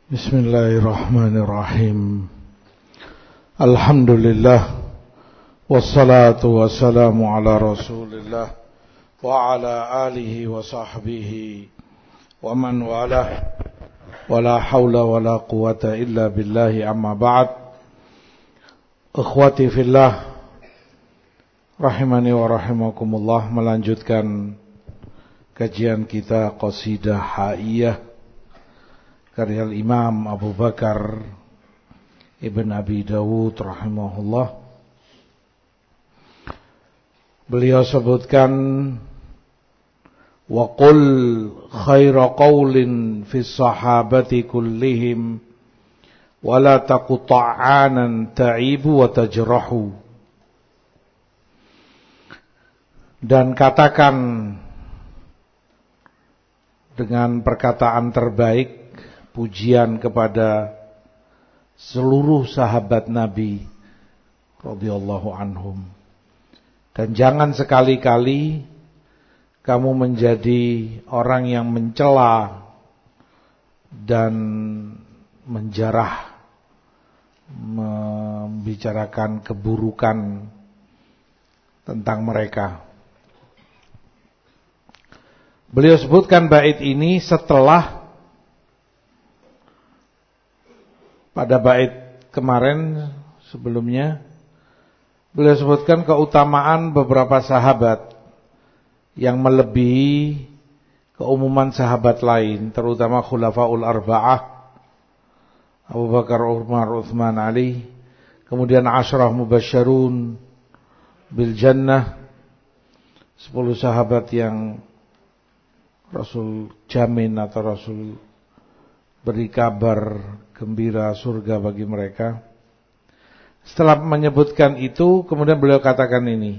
Bismillahirrahmanirrahim. Alhamdulillah. Wassalatu wassalamu ala rasulillah wa ala alihi wa sahbihi wa man walah. Wala hawla wala quwata illa billahi amma ba'd. Ikhwati fillah, rahimani wa rahimakumullah. Melanjutkan kajian kita Qasidah Haiyah karya Imam Abu Bakar Ibn Abi Dawud rahimahullah. Beliau sebutkan, wa qul khaira qawlin fi sahabati kullihim wa la taqta'anan ta'ibu wa tajrahu. Dan katakan dengan perkataan terbaik pujian kepada seluruh sahabat Nabi radhiyallahu anhum. Dan jangan sekali-kali kamu menjadi orang yang mencela dan menjarah, membicarakan keburukan tentang mereka. Beliau sebutkan bait ini setelah pada bait kemarin sebelumnya beliau sebutkan keutamaan beberapa sahabat yang melebihi keumuman sahabat lain, terutama khulafaul arba'ah, Abu Bakar, Umar, Uthman, Ali, kemudian asyrah mubasysyarun bil jannah, 10 sahabat yang Rasul jamin atau Rasul beri kabar gembira surga bagi mereka. Setelah menyebutkan itu, kemudian beliau katakan ini,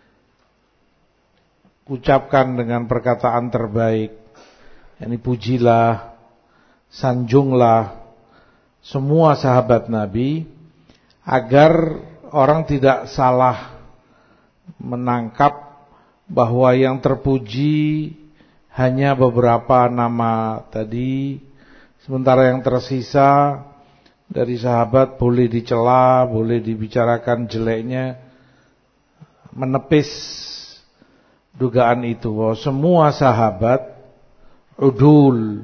ucapkan dengan perkataan terbaik, yakni pujilah, sanjunglah semua sahabat Nabi, agar orang tidak salah menangkap bahwa yang terpuji hanya beberapa nama tadi, sementara yang tersisa dari sahabat boleh dicela, boleh dibicarakan jeleknya, menepis dugaan itu bahwa semua sahabat udul,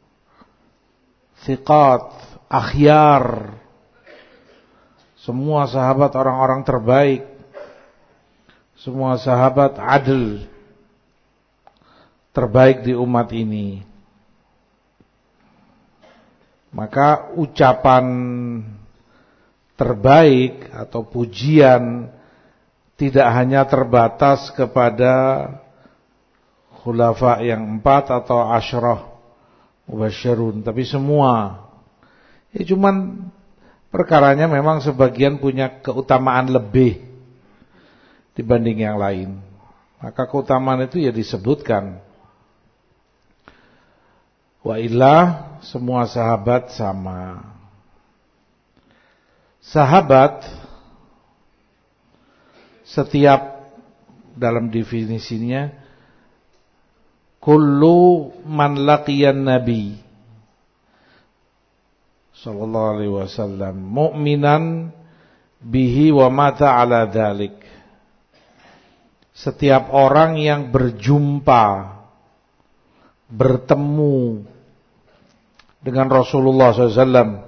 thiqat, akhyar, semua sahabat orang-orang terbaik, semua sahabat adil, terbaik di umat ini. Maka ucapan terbaik atau pujian tidak hanya terbatas kepada khulafa yang 4 atau asyrah mubasysyirun, tapi semua. Ya cuman perkaranya memang sebagian punya keutamaan lebih dibanding yang lain. Maka keutamaan itu ya disebutkan. Wa illah semua sahabat sama. Sahabat setiap dalam definisinya kullu man laqiyan nabi sallallahu alaihi wasallam mu'minan bihi wa mata ala dzalik. Setiap orang yang berjumpa, bertemu dengan Rasulullah SAW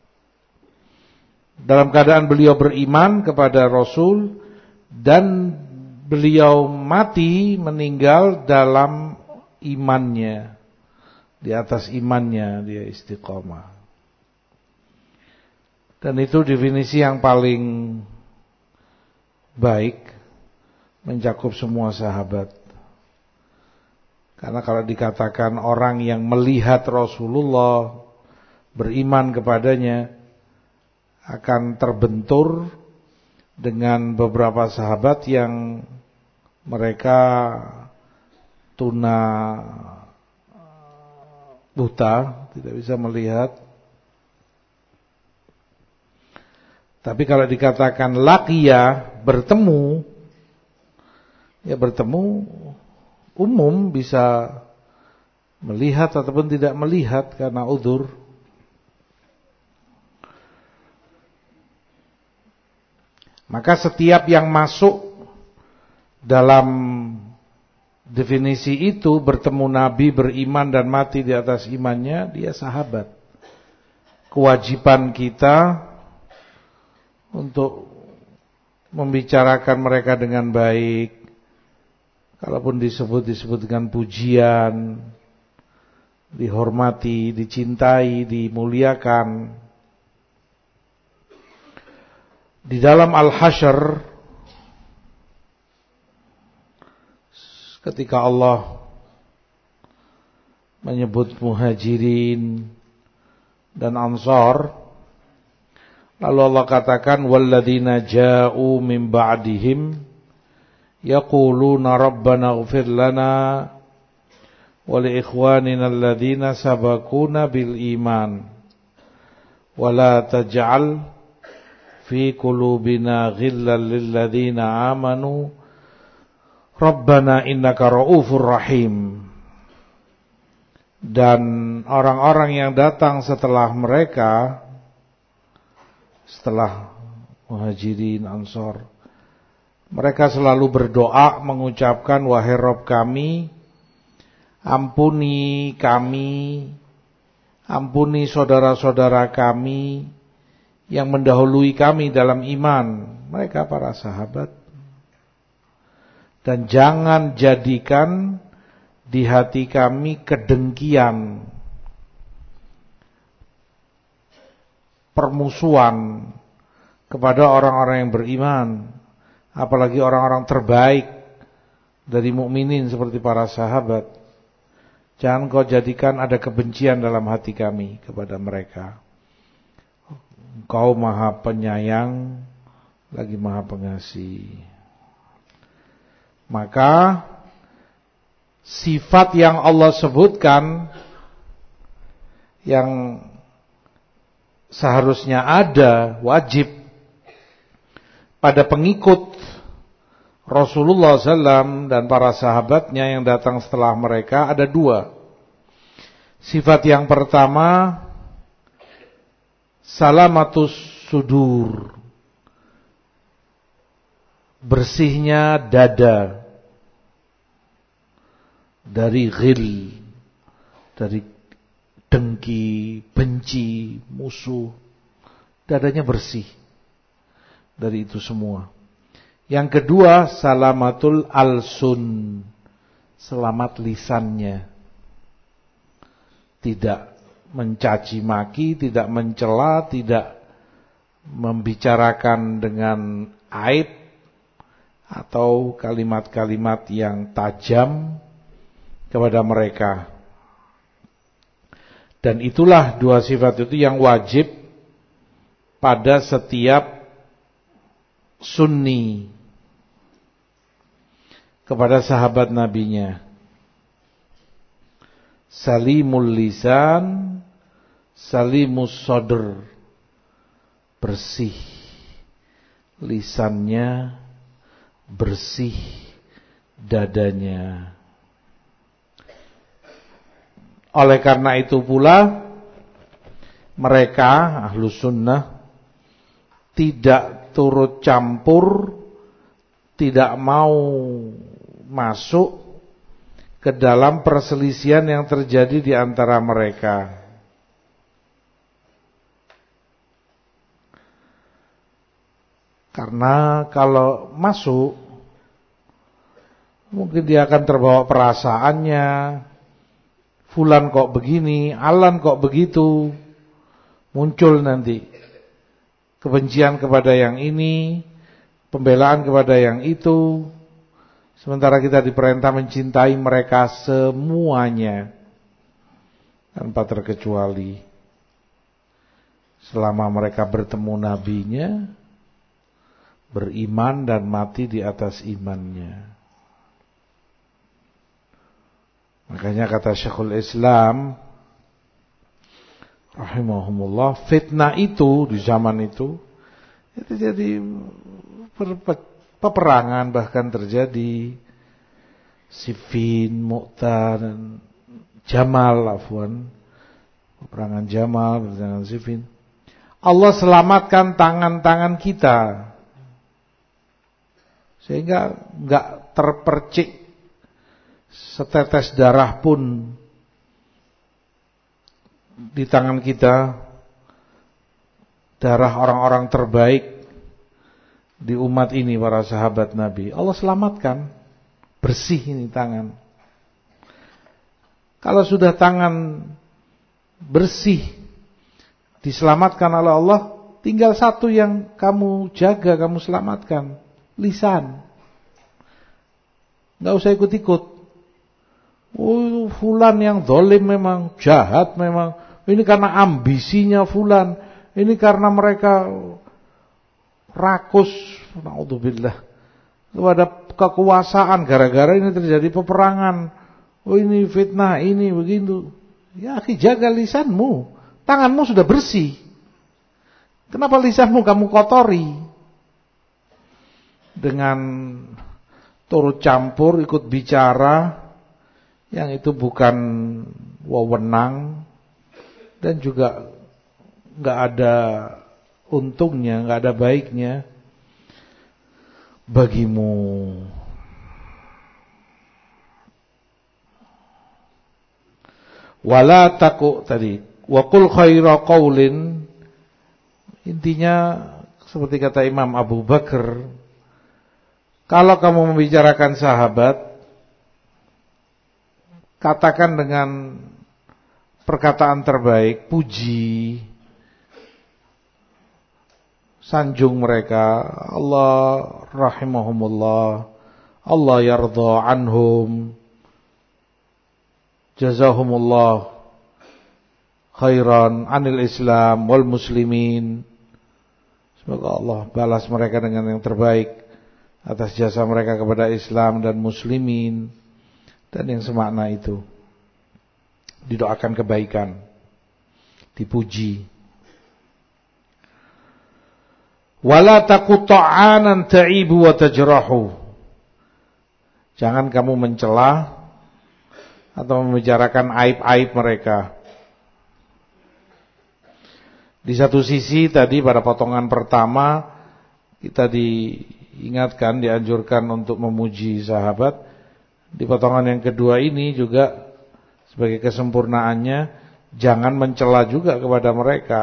dalam keadaan beliau beriman kepada Rasul dan beliau mati meninggal dalam imannya, di atas imannya dia istiqamah. Dan itu definisi yang paling baik, mencakup semua sahabat. Karena kalau dikatakan orang yang melihat Rasulullah, beriman kepadanya, akan terbentur dengan beberapa sahabat yang mereka tuna buta, tidak bisa melihat. Tapi kalau dikatakan laqiya, bertemu, ya bertemu umum, bisa melihat ataupun tidak melihat karena udzur. Maka setiap yang masuk dalam definisi itu, bertemu Nabi, beriman dan mati di atas imannya, dia sahabat. Kewajiban kita untuk membicarakan mereka dengan baik. Kalaupun disebut dengan pujian, dihormati, dicintai, dimuliakan. Di dalam Al-Hasyr, ketika Allah menyebut Muhajirin dan Ansar, lalu Allah katakan walladzina ja'u min ba'dihim yaquluna rabbana ighfir lana wa li ikhwanina alladzina sabaquna bil iman wa la taj'al fi qulubina ghillan lil ladzina amanu rabbana innaka ra'ufur rahim. Dan orang-orang yang datang setelah mereka, setelah Muhajirin, Ansar, mereka selalu berdoa mengucapkan, wahai Rabb kami, ampuni kami, ampuni saudara-saudara kami yang mendahului kami dalam iman. Mereka para sahabat. Dan jangan jadikan di hati kami kedengkian, permusuhan kepada orang-orang yang beriman, apalagi orang-orang terbaik dari mukminin seperti para sahabat. Jangan kau jadikan ada kebencian dalam hati kami kepada mereka. Engkau Maha Penyayang lagi Maha Pengasih. Maka sifat yang Allah sebutkan yang seharusnya ada, wajib pada pengikut Rasulullah SAW dan para sahabatnya yang datang setelah mereka, ada dua. Sifat yang pertama, salamatus sudur, bersihnya dada dari ghil, dari dengki, benci, musuh. Dadanya bersih dari itu semua. Yang kedua, salamatul alsun, selamat lisannya. Tidak mencaci maki, tidak mencela, tidak membicarakan dengan aib atau kalimat-kalimat yang tajam kepada mereka. Dan itulah dua sifat itu yang wajib pada setiap sunni kepada sahabat nabinya. Salimul lisan, salimus sadr, bersih lisannya, bersih dadanya. Oleh karena itu pula mereka Ahlus Sunnah tidak turut campur, tidak mau masuk ke dalam perselisihan yang terjadi di antara mereka. Karena kalau masuk, mungkin dia akan terbawa perasaannya. Fulan kok begini, Alan kok begitu. Muncul nanti kebencian kepada yang ini, pembelaan kepada yang itu. Sementara kita diperintah mencintai mereka semuanya tanpa terkecuali. Selama mereka bertemu nabinya, beriman dan mati di atas imannya. Makanya kata Syekhul Islam rahimahumullah, fitnah itu di zaman itu jadi peperangan, bahkan terjadi Siffin, Mu'tah dan Jamal, peperangan Jamal, peperangan Siffin. Allah selamatkan tangan-tangan kita sehingga enggak terpercik setetes darah pun di tangan kita, darah orang-orang terbaik di umat ini, para sahabat Nabi. Allah selamatkan, bersih ini tangan. Kalau sudah tangan bersih, diselamatkan oleh Allah, tinggal satu yang kamu jaga, kamu selamatkan, lisan. Enggak usah ikut-ikut. Oh, fulan yang zalim memang, jahat memang. Ini karena ambisinya fulan. Ini karena mereka rakus, naudzubillah, kepada kekuasaan, gara-gara ini terjadi peperangan. Oh, ini fitnah, ini begitu. Ya, jaga lisanmu. Tanganmu sudah bersih. Kenapa lisanmu kamu kotori? Dengan turut campur, ikut bicara yang itu bukan wewenang, dan juga enggak ada untungnya, enggak ada baiknya bagimu. Wala taku tadi, wa qul khaira qaulin, intinya seperti kata Imam Abu Bakar, kalau kamu membicarakan sahabat, katakan dengan perkataan terbaik, puji, sanjung mereka, Allah rahimahumullah, Allah yardha anhum, jazahumullah khairan anil Islam wal muslimin. Semoga Allah balas mereka dengan yang terbaik atas jasa mereka kepada Islam dan muslimin, dan yang semakna itu. Didoakan kebaikan, dipuji. Wala taqta'anan ta'ibu wa tajrahu. Jangan kamu mencela atau membicarakan aib-aib mereka. Di satu sisi tadi pada potongan pertama kita diingatkan, dianjurkan untuk memuji sahabat. Di potongan yang kedua ini juga sebagai kesempurnaannya, jangan mencela juga kepada mereka.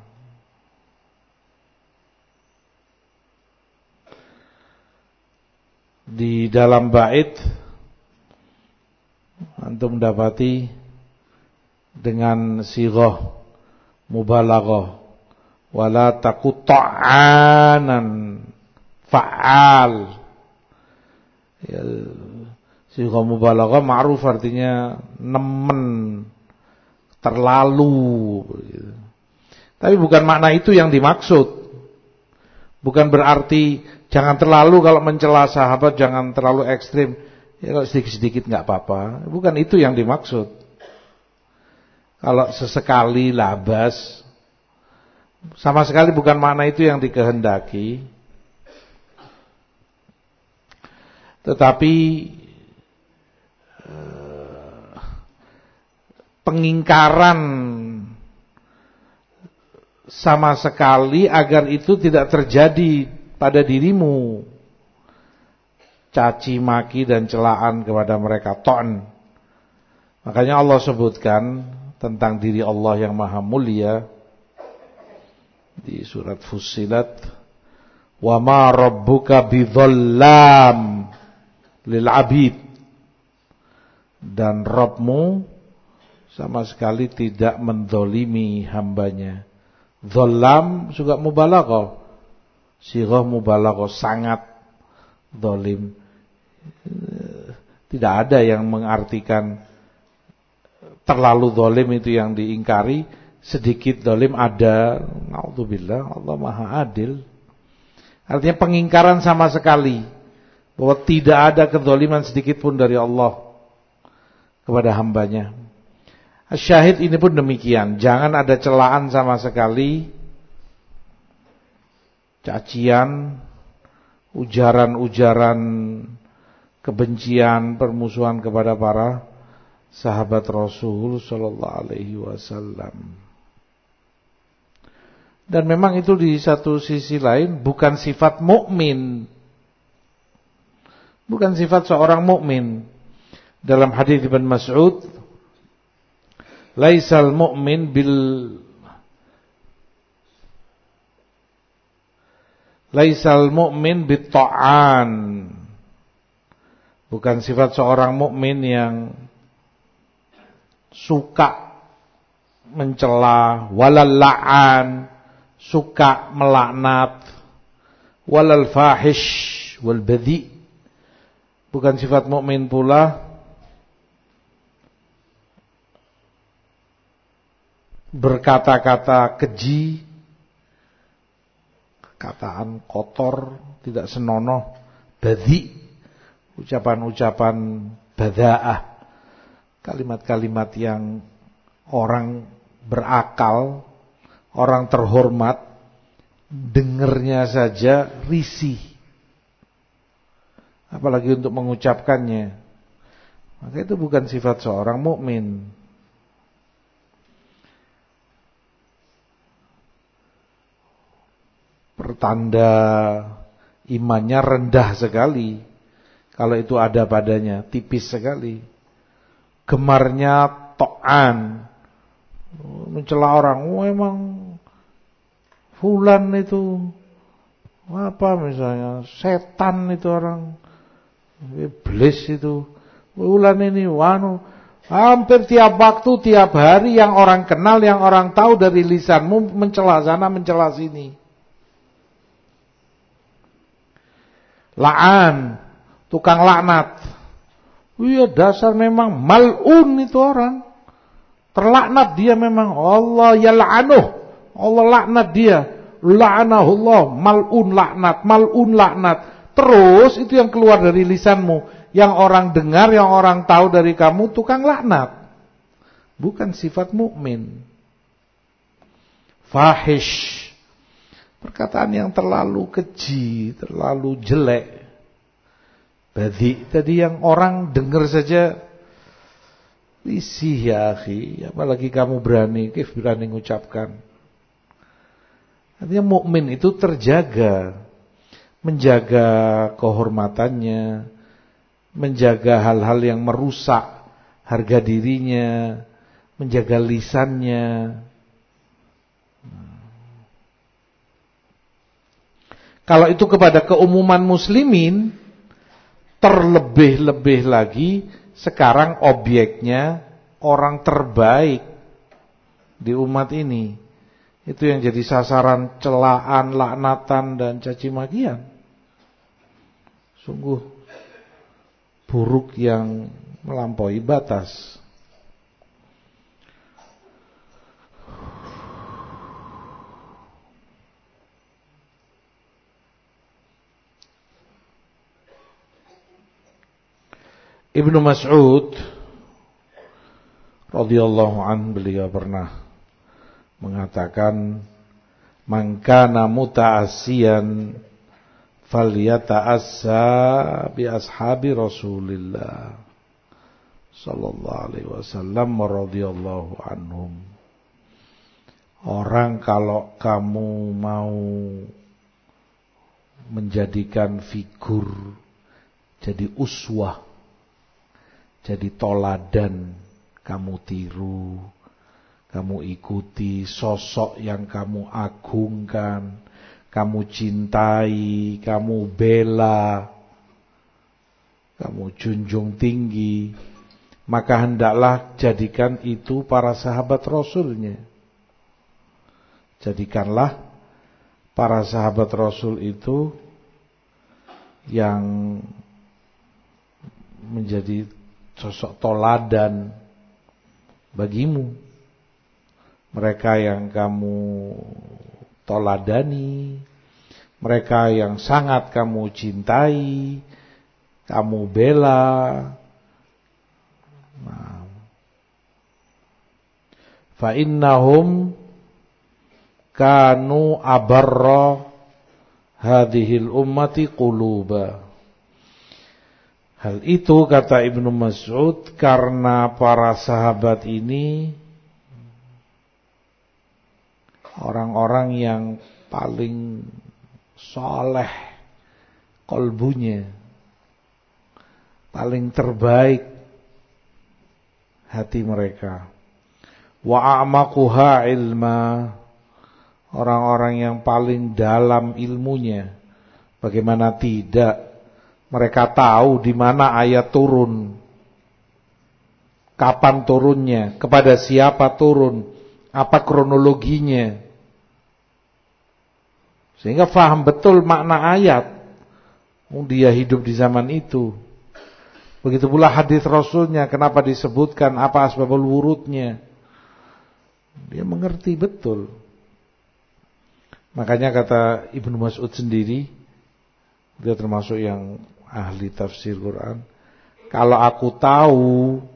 Di dalam bait antum mendapati dengan sighah mubalaghah, wala taqta'anan fa'al. Ya, sighah mubalaghah ma'ruf artinya nemen, terlalu. Tapi bukan makna itu yang dimaksud. Bukan berarti jangan terlalu kalau mencela sahabat, jangan terlalu ekstrim. Ya kalau sedikit-sedikit enggak apa-apa. Bukan itu yang dimaksud. Kalau sesekali labas, sama sekali bukan makna itu yang dikehendaki. Tetapi pengingkaran sama sekali agar itu tidak terjadi pada dirimu. Caci maki dan celaan kepada mereka, ta'an. Makanya Allah sebutkan tentang diri Allah yang maha mulia di surat Fussilat, wa ma rabbuka bidzallam lil abid, dan Rabbmu sama sekali tidak mendolimi hambanya. Dzallam juga mubalaghah, sighah mubalaghah, sangat dolim. Tidak ada yang mengartikan terlalu dolim itu yang diingkari, sedikit dolim ada. Naudzubillah, Allah maha adil. Artinya pengingkaran sama sekali, bahwa tidak ada kedoliman sedikit pun dari Allah kepada hambanya. Syahid ini pun demikian. Jangan ada celaan sama sekali, cacian, ujaran-ujaran kebencian, permusuhan kepada para sahabat Rasul sallallahu alaihi wasallam. Dan memang itu di satu sisi lain bukan sifat mukmin. Bukan sifat seorang mukmin. Dalam hadis Ibn Mas'ud, laisal mu'min bit-ta'an. Bukan sifat seorang mukmin yang suka mencela, walal la'an, suka melaknat, walal fahish wal badhi. Bukan sifat mukmin pula berkata-kata keji, kataan kotor, tidak senonoh, badhi, ucapan-ucapan bada'ah, kalimat-kalimat yang orang berakal, orang terhormat dengernya saja risih, apalagi untuk mengucapkannya. Maka itu bukan sifat seorang mukmin. Pertanda imannya rendah sekali kalau itu ada padanya, tipis sekali. Gemarnya to'an, mencela orang. Emang fulan itu apa misalnya, setan itu orang, iblis itu. Fulan ini hampir tiap waktu, tiap hari yang orang kenal, yang orang tahu dari lisanmu mencela sana, mencela sini. La'an, tukang laknat. Iya, dasar memang mal'un itu orang. Terlaknat dia memang. Allah yal'anuh, Allah laknat dia. La'anahullah, mal'un laknat. Terus itu yang keluar dari lisanmu, yang orang dengar, yang orang tahu dari kamu, tukang laknat. Bukan sifat mukmin. Fahish, perkataan yang terlalu keji, terlalu jelek. Badhi, tadi yang orang dengar saja risih ya akhi, apalagi kamu berani mengucapkan. Artinya mukmin itu terjaga, menjaga kehormatannya, menjaga hal-hal yang merusak harga dirinya, menjaga lisannya. Kalau itu kepada keumuman muslimin, terlebih-lebih lagi sekarang objeknya orang terbaik di umat ini. Itu yang jadi sasaran celaan, laknatan dan caci makian. Sungguh buruk yang melampaui batas. Ibnu Mas'ud radhiyallahu an, beliau pernah mengatakan, man kana muta'assiyan falyata'assa bi ashabi Rasulillah sallallahu alaihi wasallam radhiyallahu anhum. Orang kalau kamu mau menjadikan figur jadi uswah, jadi toladan, kamu tiru, kamu ikuti sosok yang kamu agungkan, kamu cintai, kamu bela, kamu junjung tinggi, maka hendaklah jadikan itu para sahabat Rasulnya. Jadikanlah para sahabat Rasul itu yang menjadi sosok toladan bagimu. Mereka yang kamu toladani, mereka yang sangat kamu cintai, kamu bela. Fa innahum kanu abarra hadhil ummati quluba. Hal itu, kata Ibnu Mas'ud, karena para sahabat ini orang-orang yang paling soleh kolbunya, paling terbaik hati mereka. Wa a'maquha ilma, orang-orang yang paling dalam ilmunya. Bagaimana tidak, mereka tahu di mana ayat turun, kapan turunnya, kepada siapa turun, apa kronologinya. Sehingga faham betul makna ayat. Dia hidup di zaman itu. Begitu pula hadis Rasulnya, kenapa disebutkan, apa asbabul wurudnya. Dia mengerti betul. Makanya kata Ibnu Mas'ud sendiri, dia termasuk yang ahli tafsir Quran, kalau aku tahu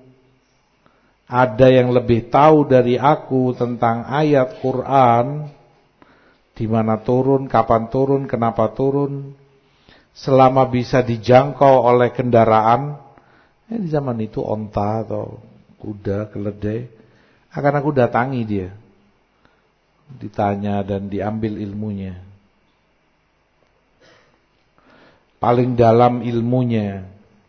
ada yang lebih tahu dari aku tentang ayat Quran, di mana turun, kapan turun, kenapa turun, selama bisa dijangkau oleh kendaraan, di zaman itu onta atau kuda, keledai, akan aku datangi dia, ditanya dan diambil ilmunya. Paling dalam ilmunya.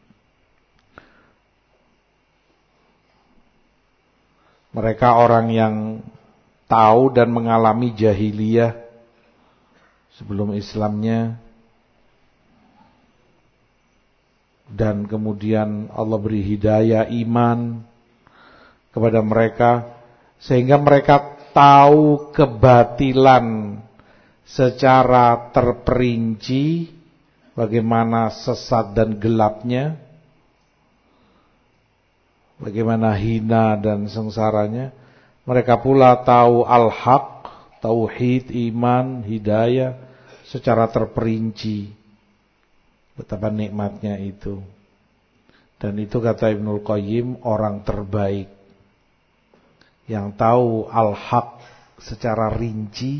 Mereka orang yang tahu dan mengalami jahiliyah sebelum Islamnya, dan kemudian Allah beri hidayah iman kepada mereka, sehingga mereka tahu kebatilan secara terperinci, bagaimana sesat dan gelapnya, bagaimana hina dan sengsaranya. Mereka pula tahu al-haq, tauhid, iman, hidayah secara terperinci. Betapa nikmatnya itu. Dan itu kata Ibnul Qayyim, orang terbaik yang tahu al-haq secara rinci,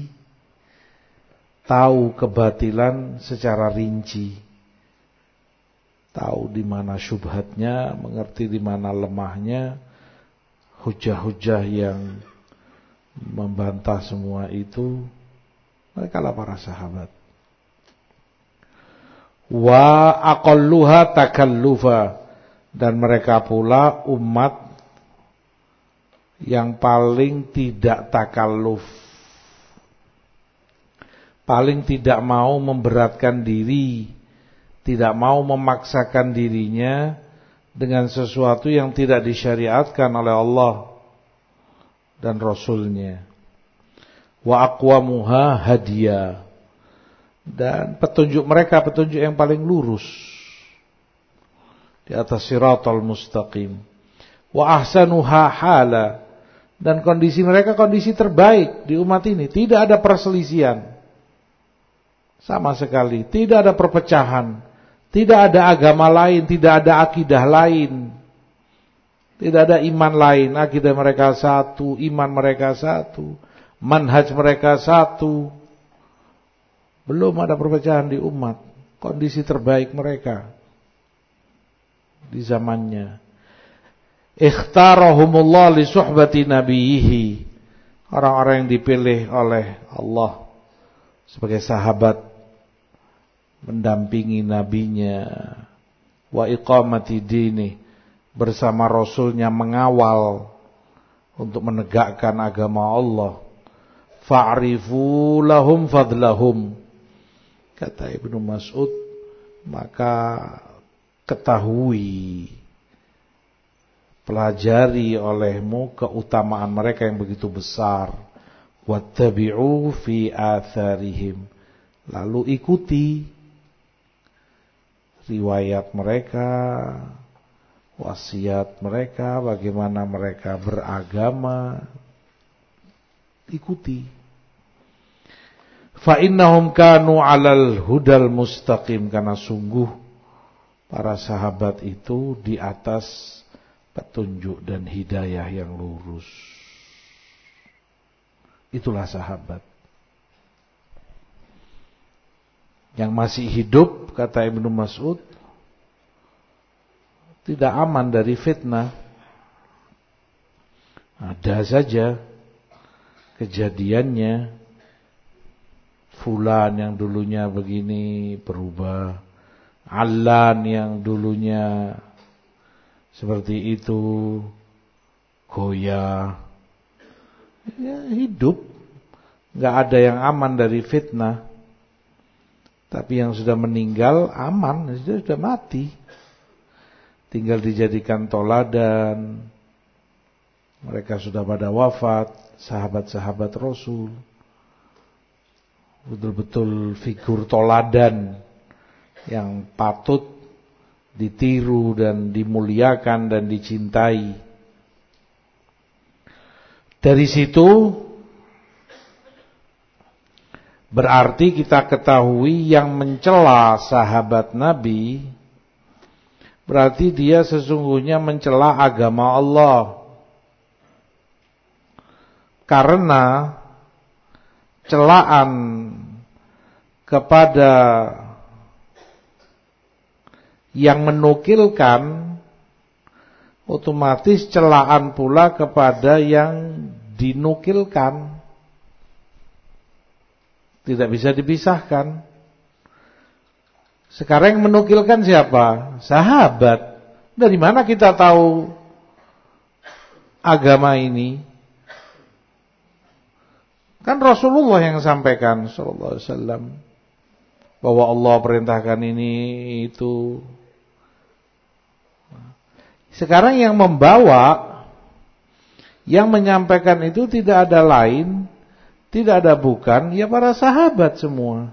tahu kebatilan secara rinci, tahu di mana syubhatnya, mengerti di mana lemahnya, hujah-hujah yang membantah semua itu. Mereka lah para sahabat. Wa aqalluha takallufa, dan mereka pula umat yang paling tidak takalluf, paling tidak mau memberatkan diri, tidak mau memaksakan dirinya dengan sesuatu yang tidak disyariatkan oleh Allah dan Rasulnya. Wa aqwamuha hadiya, dan petunjuk mereka petunjuk yang paling lurus di atas siratal mustaqim. Wa ahsanuha hala, dan kondisi mereka kondisi terbaik di umat ini. Tidak ada perselisihan sama sekali, tidak ada perpecahan, tidak ada agama lain, tidak ada akidah lain, tidak ada iman lain. Akidah mereka satu, iman mereka satu, manhaj mereka satu. Belum ada perpecahan di umat. Kondisi terbaik mereka di zamannya. Ikhtarahumullah li suhbati nabiyhi, orang-orang yang dipilih oleh Allah sebagai sahabat, mendampingi nabinya. Wa iqamati dini, bersama Rasulnya mengawal untuk menegakkan agama Allah. Fa'rifu lahum fadlahum, kata Ibnu Mas'ud, maka ketahui, pelajari olehmu keutamaan mereka yang begitu besar. Wattabi'u fi atharihim, lalu ikuti riwayat mereka, wasiat mereka, bagaimana mereka beragama, ikuti. Fa innahum kanu 'alal hudal mustaqim, karena sungguh para sahabat itu di atas petunjuk dan hidayah yang lurus. Itulah sahabat. Yang masih hidup, kata Ibnu Mas'ud, tidak aman dari fitnah. Ada saja kejadiannya, fulan yang dulunya begini berubah, Allan yang dulunya seperti itu, goyah. Ya, hidup, nggak ada yang aman dari fitnah. Tapi yang sudah meninggal aman, sudah mati. Tinggal dijadikan toladan. Mereka sudah pada wafat, sahabat-sahabat Rasul. Betul-betul figur toladan yang patut ditiru dan dimuliakan dan dicintai. Dari situ berarti kita ketahui yang mencela sahabat Nabi berarti dia sesungguhnya mencela agama Allah. Karena celaan kepada yang menukilkan otomatis celaan pula kepada yang dinukilkan. Tidak bisa dipisahkan. Sekarang yang menukilkan siapa? Sahabat. Dari mana kita tahu agama ini? Kan Rasulullah yang sampaikan sallallahu alaihi wasallam bahwa Allah perintahkan ini itu. Sekarang yang membawa, yang menyampaikan itu tidak ada lain, tidak ada bukan, ya para sahabat semua.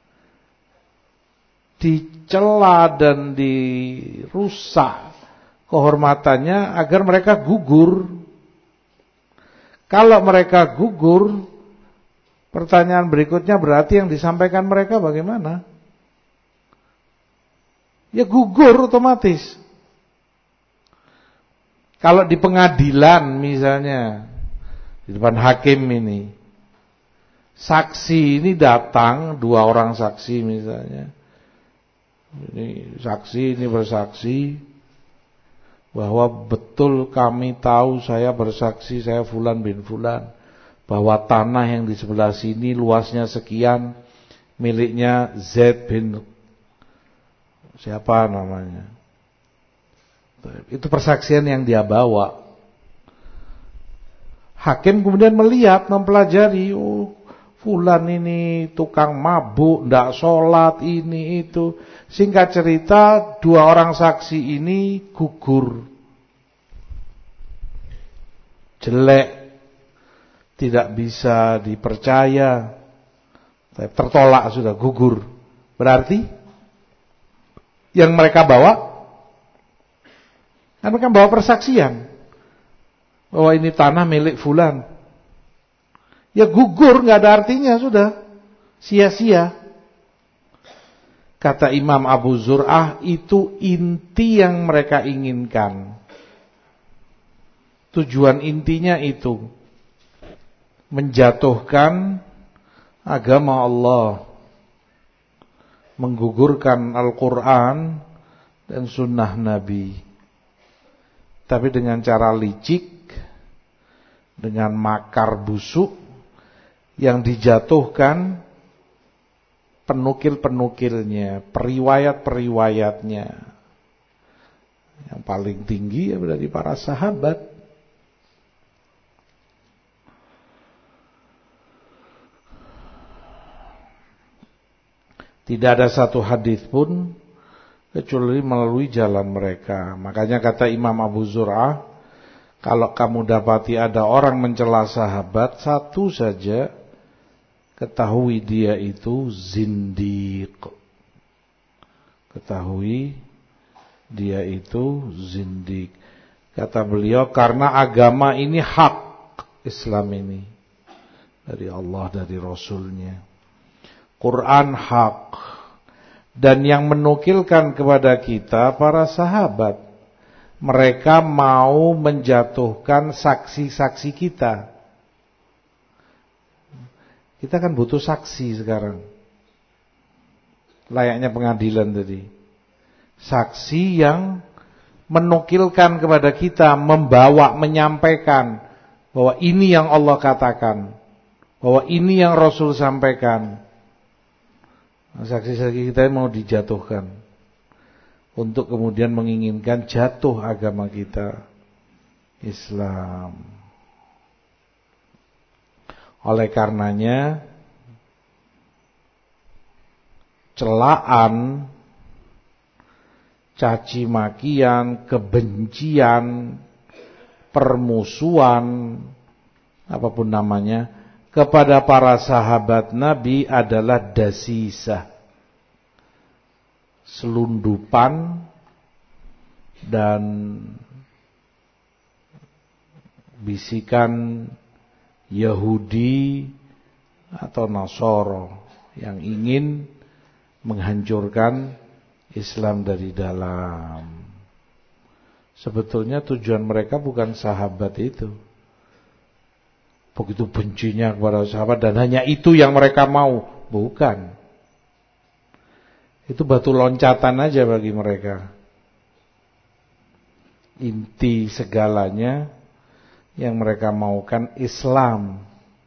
Dicela dan dirusak kehormatannya agar mereka gugur. Kalau mereka gugur, pertanyaan berikutnya berarti yang disampaikan mereka bagaimana? Ya gugur otomatis. Kalau di pengadilan misalnya, di depan hakim ini, saksi ini datang, 2 orang saksi misalnya. Ini saksi, ini bersaksi bahwa betul kami tahu, saya bersaksi, saya Fulan bin Fulan, bahwa tanah yang di sebelah sini luasnya sekian, miliknya Z bin siapa namanya. Itu persaksian yang dia bawa. Hakim kemudian melihat, mempelajari, oh Fulan ini tukang mabuk, ndak sholat, ini itu. Singkat cerita, 2 orang saksi ini gugur. Jelek, tidak bisa dipercaya, tertolak sudah, gugur. Berarti yang mereka bawa, kan mereka bawa persaksian bahwa ini tanah milik Fulan. Ya gugur, nggak ada artinya, sudah sia-sia. Kata Imam Abu Zur'ah, itu inti yang mereka inginkan. Tujuan intinya itu menjatuhkan agama Allah, menggugurkan Al-Quran dan sunnah Nabi. Tapi dengan cara licik, dengan makar busuk, yang dijatuhkan penukil-penukilnya, periwayat-periwayatnya. Yang paling tinggi ya dari para sahabat. Tidak ada satu hadis pun kecuali melalui jalan mereka. Makanya kata Imam Abu Zur'ah, kalau kamu dapati ada orang mencela sahabat, satu saja, ketahui dia itu zindiq. Ketahui dia itu zindiq. Kata beliau, karena agama ini hak, Islam ini dari Allah, dari Rasulnya. Quran hak. Dan yang menukilkan kepada kita para sahabat. Mereka mau menjatuhkan saksi-saksi kita. Kita kan butuh saksi sekarang. Layaknya pengadilan tadi. Saksi yang menukilkan kepada kita, membawa, menyampaikan bahwa ini yang Allah katakan, bahwa ini yang Rasul sampaikan. Saksi-saksi kita mau dijatuhkan. untuk kemudian menginginkan jatuh agama kita Islam. Oleh karenanya celaan, caci makian, kebencian, permusuhan, apapun namanya, kepada para sahabat Nabi adalah dasisah, selundupan dan bisikan Yahudi atau Nasoro yang ingin menghancurkan Islam dari dalam. Sebetulnya tujuan mereka bukan sahabat itu. Begitu bencinya kepada sahabat dan hanya itu yang mereka mau. Bukan. Itu batu loncatan aja bagi mereka. Inti segalanya yang mereka maukan Islam,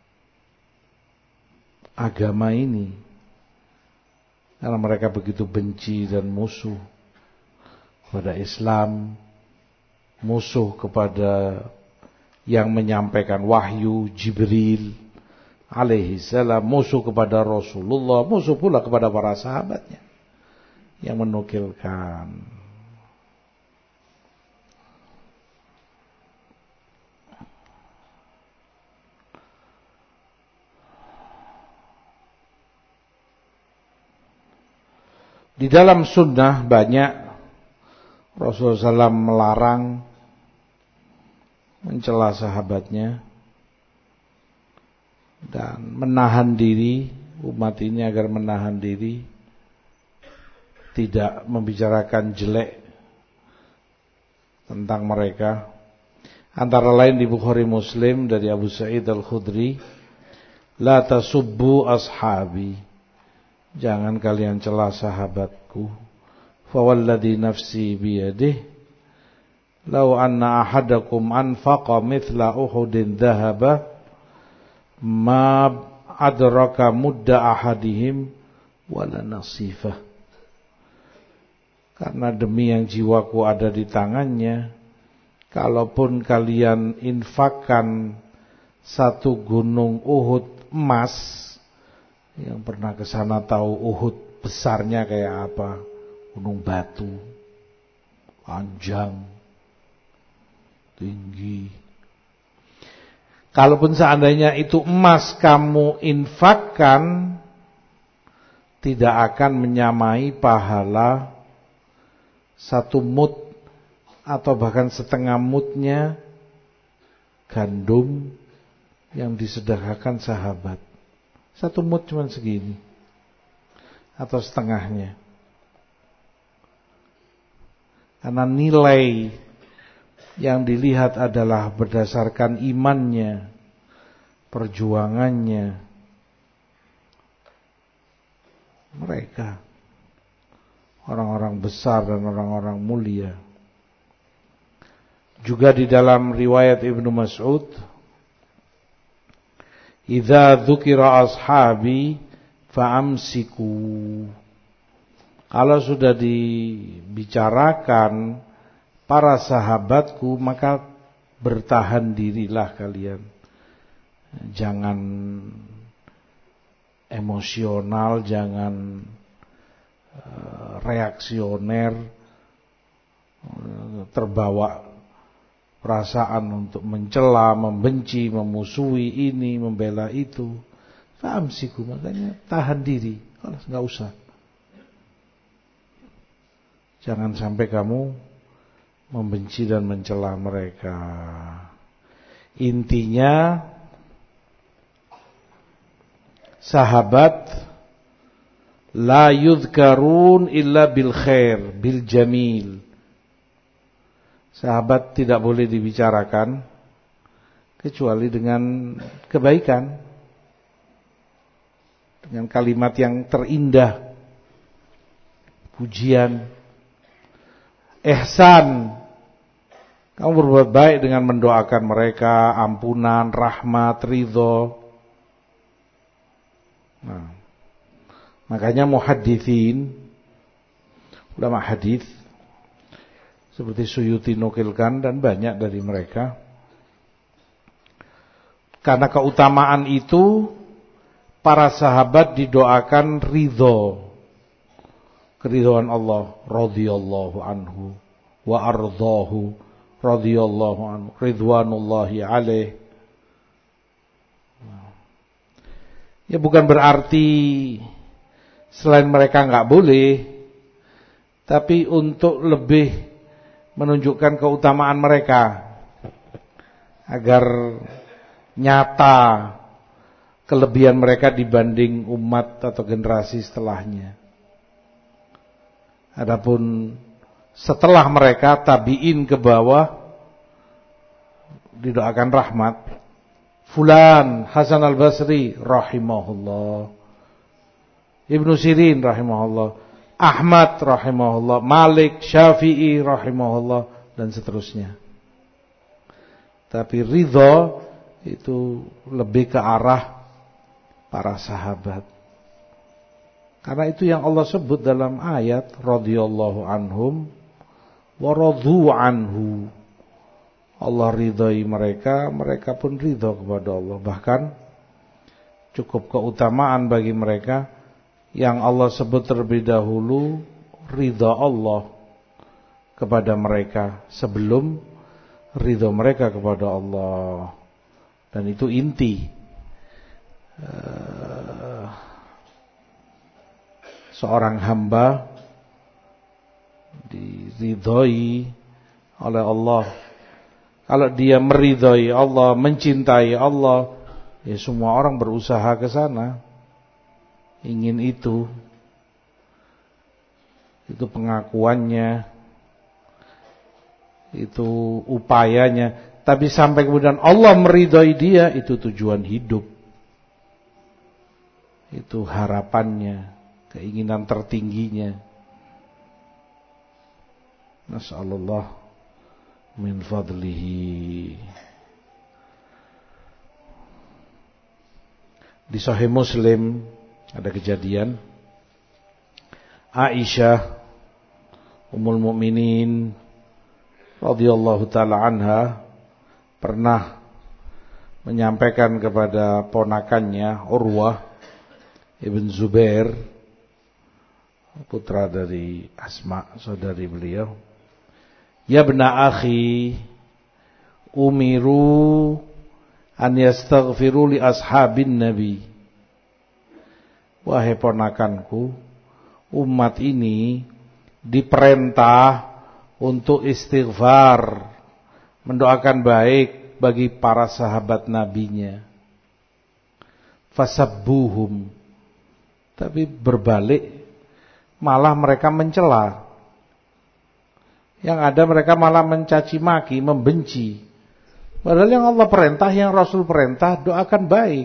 agama ini. Karena mereka begitu benci dan musuh kepada Islam, musuh kepada yang menyampaikan wahyu, Jibril alaihi salam, musuh kepada Rasulullah, musuh pula kepada para sahabatnya yang menukilkan. Di dalam sunnah banyak Rasulullah SAW melarang mencela sahabatnya dan menahan diri, umat ini agar menahan diri tidak membicarakan jelek tentang mereka. Antara lain di Bukhari Muslim dari Abu Sa'id Al-Khudri, la tasubbu ashabi, jangan kalian cela sahabatku. Fawalladhi nafsi biyadih, law anna ahadakum anfaqa mithla Uhudin dhahaba, ma adraka mudda ahadihim wala nasifah. Karena demi yang jiwaku ada di tangannya, kalaupun kalian infakkan satu gunung Uhud emas, yang pernah ke sana tahu Uhud besarnya kayak apa, gunung batu, panjang, tinggi. Kalaupun seandainya itu emas kamu infakkan, tidak akan menyamai pahala satu mud atau bahkan setengah mudnya gandum yang disedekahkan sahabat. Satu mud cuma segini atau setengahnya. Karena nilai yang dilihat adalah berdasarkan imannya, perjuangannya mereka, orang-orang besar dan orang-orang mulia. Juga di dalam riwayat Ibnu Mas'ud, idza dzukira ashabi fa'amsiku, kalau sudah dibicarakan para sahabatku maka bertahan dirilah kalian. Jangan emosional, jangan reaksioner, terbawa perasaan untuk mencela, membenci, memusuhi ini, membela itu. Fa'amsiku, makanya tahan diri, enggak usah. Jangan sampai kamu membenci dan mencela mereka. Intinya sahabat la yudhkarun illa bil khair, bil jamil. Sahabat tidak boleh dibicarakan kecuali dengan kebaikan, dengan kalimat yang terindah, pujian, ihsan. Kamu berbuat baik dengan mendoakan mereka ampunan, rahmat, ridho. Makanya muhadditsin, ulama hadis seperti Suyuti nukilkan dan banyak dari mereka. Karena keutamaan itu, para sahabat didoakan ridho, keridhaan Allah, radhiyallahu anhu wa ardhahu, radhiyallahu anhu, ridwanullahi alaih. Ya bukan berarti selain mereka enggak boleh, tapi untuk lebih menunjukkan keutamaan mereka agar nyata kelebihan mereka dibanding umat atau generasi setelahnya. Adapun setelah mereka tabi'in ke bawah didoakan rahmat. Fulan Hasan al-Basri rahimahullah, Ibnu Sirin rahimahullah, Ahmad rahimahullah, Malik, Syafi'i rahimahullah, dan seterusnya. Tapi ridho itu lebih ke arah para sahabat. Karena itu yang Allah sebut dalam ayat radhiyallahu anhum wa radu anhu. Allah ridhai mereka, mereka pun ridho kepada Allah. Bahkan cukup keutamaan bagi mereka yang Allah sebut terlebih dahulu ridha Allah kepada mereka sebelum ridha mereka kepada Allah. Dan itu inti seorang hamba diridhoi oleh Allah. Kalau dia meridhai Allah, mencintai Allah, ya semua orang berusaha ke sana, ingin itu pengakuannya, itu upayanya. Tapi sampai kemudian Allah meridhai dia, itu tujuan hidup, itu harapannya, keinginan tertingginya. Nasallallahu min fadlihi. Di Sahih Muslim ada kejadian Aisyah Ummul Mukminin radhiyallahu taala anha pernah menyampaikan kepada ponakannya Urwah ibn Zubair, putra dari Asma, saudari beliau, ya bna akhi, umiru an yastaghfiru li ashabin nabi. Wahai ponakanku, umat ini diperintah untuk istighfar, mendoakan baik bagi para sahabat nabinya. Fasabbuhum, tapi berbalik malah mereka mencela. Yang ada mereka malah mencaci maki, membenci. Padahal yang Allah perintah, yang Rasul perintah, doakan baik.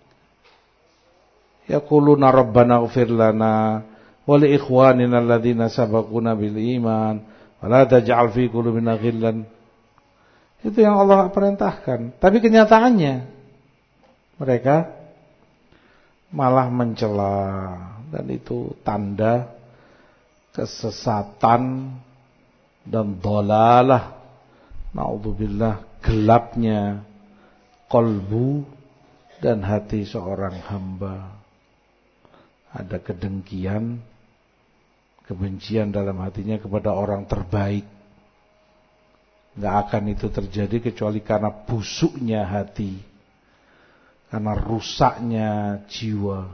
Yaquluna rabbana ighfir lana wa li ikhwanina alladhina sabaquna bil iman wa la taj'al fi qulubina ghillan. Itu yang Allah perintahkan. Tapi kenyataannya mereka malah mencela, dan itu tanda kesesatan dan dhalalah, naudzubillah, gelapnya qalbu dan hati seorang hamba. Ada kedengkian, kebencian dalam hatinya kepada orang terbaik. Gak akan itu terjadi kecuali karena busuknya hati, karena rusaknya jiwa.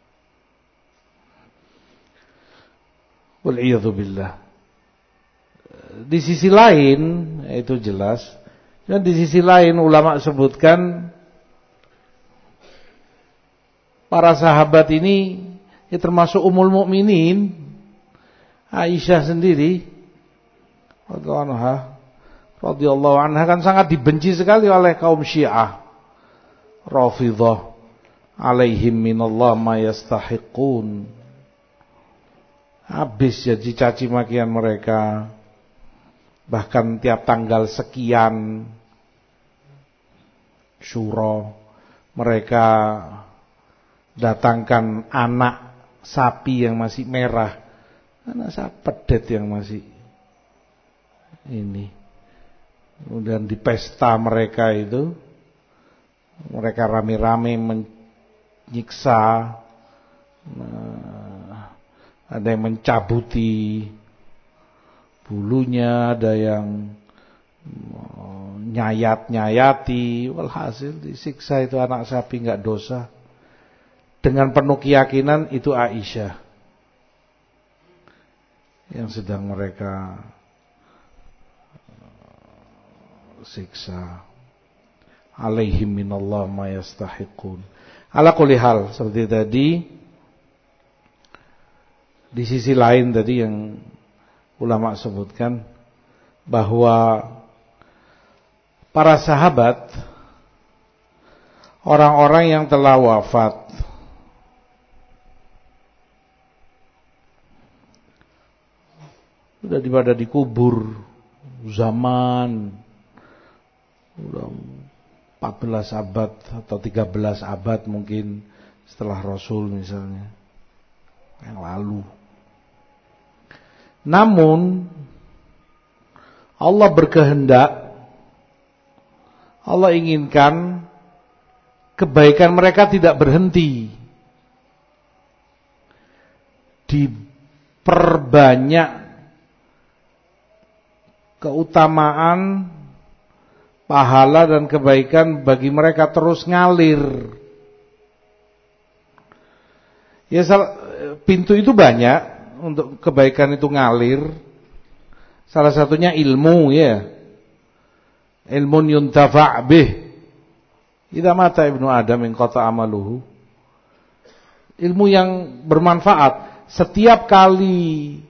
Wal'iyadzubillah. Di sisi lain, itu jelas, dan di sisi lain ulama sebutkan para sahabat ini ya termasuk Ummul Mukminin Aisyah sendiri radhiyallahu anha kan sangat dibenci sekali oleh kaum Syiah Rafidhah, alaihim minallah ma yastahiqun. Habis jadi caci makian mereka. Bahkan tiap tanggal sekian Syura mereka datangkan anak sapi yang masih merah, anak sapi pedet yang masih ini. Kemudian di pesta mereka itu, mereka rame-rame menyiksa, ada yang mencabuti bulunya, ada yang nyayat-nyayati, walhasil disiksa itu anak sapi enggak dosa. Dengan penuh keyakinan itu Aisyah yang sedang mereka siksa. Alaihim minallah ma yastahiqun. Ala kulli hal, seperti tadi, di sisi lain tadi yang ulama sebutkan bahwa para sahabat, orang-orang yang telah wafat, sudah pada dikubur zaman udah 14 abad atau 13 abad mungkin setelah Rasul misalnya yang lalu. Namun Allah berkehendak, Allah inginkan kebaikan mereka tidak berhenti, diperbanyak keutamaan, pahala dan kebaikan bagi mereka terus ngalir. Ya, pintu itu banyak untuk kebaikan itu ngalir. Salah satunya ilmu, ya. Ilmun yuntafa' bih. Idza mata ibnu Adam in qata amaluhu. Ilmu yang bermanfaat. Setiap kali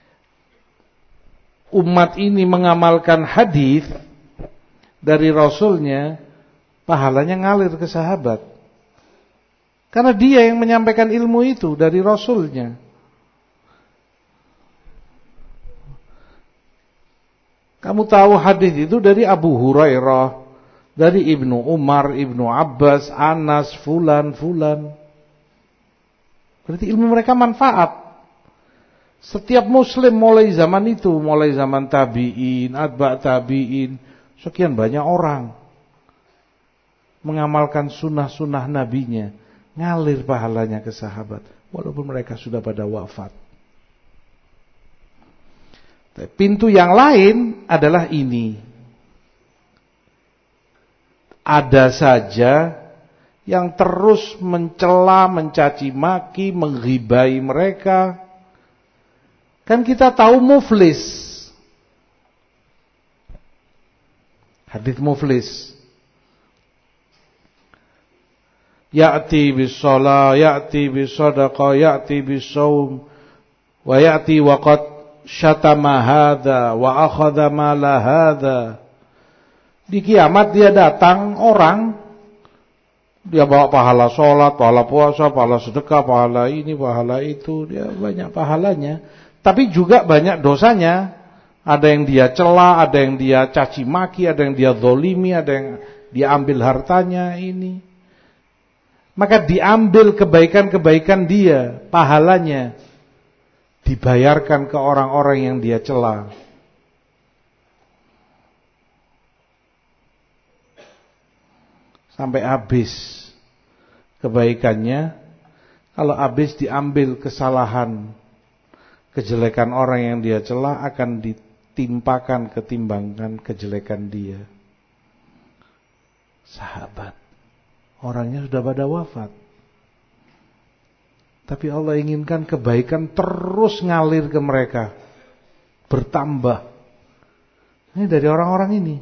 umat ini mengamalkan hadis dari Rasulnya, pahalanya ngalir ke sahabat. Karena dia yang menyampaikan ilmu itu dari Rasulnya. Kamu tahu hadis itu dari Abu Hurairah, dari Ibnu Umar, Ibnu Abbas, Anas, fulan. Berarti ilmu mereka manfaat. Setiap muslim mulai zaman itu, mulai zaman tabi'in, atba' tabi'in, sekian banyak orang mengamalkan sunnah-sunnah nabinya, ngalir pahalanya ke sahabat, walaupun mereka sudah pada wafat. Pintu yang lain adalah ini. Ada saja yang terus mencela, mencaci maki, menghibai mereka. Kan kita tahu muflis. Hadits muflis. Ya'ti bis-shalah, ya'ti bis-shadaqah, ya'ti bis-shaum, wa ya'ti wa qad syatama hadza wa akhadha mala hadza. Di kiamat dia datang orang, dia bawa pahala sholat, pahala puasa, pahala sedekah, pahala ini, pahala itu, dia banyak pahalanya. Tapi juga banyak dosanya. Ada yang dia cela, ada yang dia caci maki, ada yang dia zolimi, ada yang dia ambil hartanya ini. Maka diambil kebaikan-kebaikan dia, pahalanya dibayarkan ke orang-orang yang dia cela. Sampai habis kebaikannya. Kalau habis diambil kesalahan, kejelekan orang yang dia cela akan ditimpakan ketimbangan kejelekan dia. Sahabat, orangnya sudah pada wafat, tapi Allah inginkan kebaikan terus ngalir ke mereka, bertambah. Ini dari orang-orang ini